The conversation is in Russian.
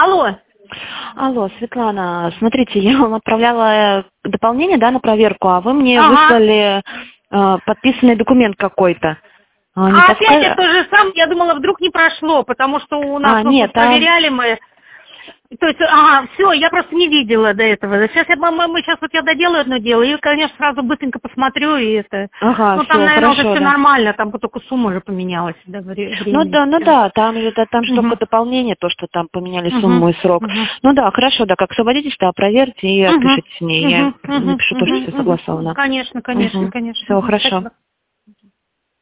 Алло. Алло, Светлана, смотрите, я вам отправляла дополнение, да, на проверку, а вы мне выслали подписанный документ какой-то. Опять это же самое, я думала, вдруг не прошло, потому что у нас проверяли мы. То есть, все, я просто не видела до этого. Сейчас я доделаю одно дело, и, конечно, сразу быстренько посмотрю, и это... там, наверное, хорошо, уже все да. нормально, там только сумма уже поменялась. Да, там же только дополнение, то, что там поменяли сумму и срок. Хорошо, да, как освободитесь, да, проверьте и отпишитесь мне, я напишу то, что все согласовано. Конечно. Все, хорошо. Спасибо.